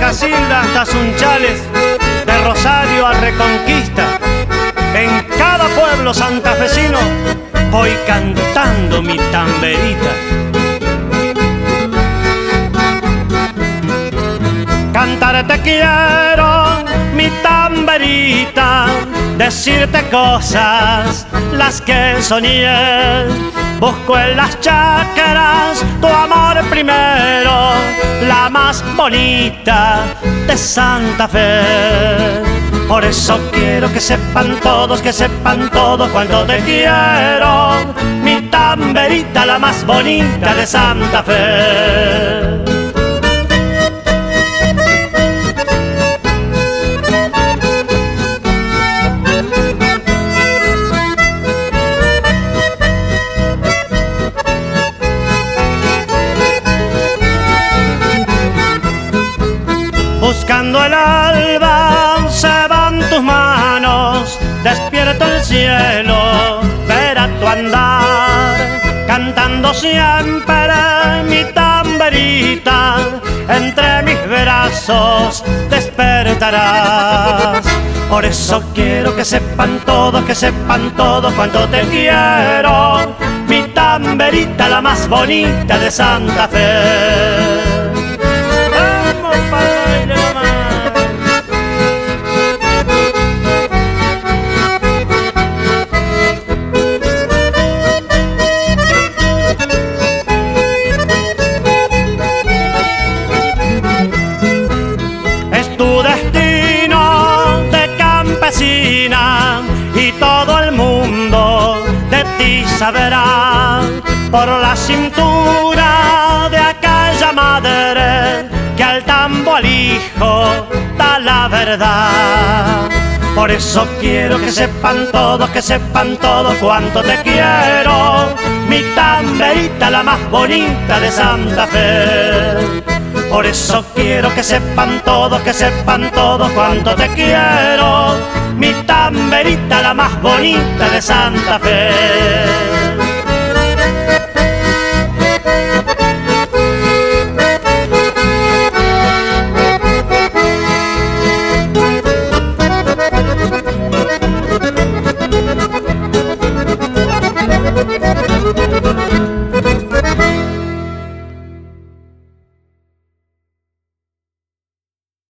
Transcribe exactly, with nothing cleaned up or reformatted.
Casilda hasta Sunchales, de Rosario a Reconquista, en cada pueblo santafesino voy cantando mi tamberita. Cantar te quiero, mi tamberita, decirte cosas, las que soñé. Busco en las chácaras tu amor primero, la más bonita de Santa Fe. Por eso quiero que sepan todos, que sepan todos cuánto te quiero, mi tamberita, la más bonita de Santa Fe. Buscando el alba se van tus manos, despierto el cielo, verá tu andar, cantando siempre mi tamberita, entre mis brazos despertarás. Por eso quiero que sepan todos, que sepan todos cuánto te quiero, mi tamberita, la más bonita de Santa Fe. Tu destino de campesina y todo el mundo de ti saberá por la cintura de aquella madre que al tambo al hijo da la verdad. Por eso quiero que sepan todos, que sepan todos cuánto te quiero, mi tamberita, la más bonita de Santa Fe. Por eso quiero que sepan todos, que sepan todos cuánto te quiero, mi tamberita, la más bonita de Santa Fe.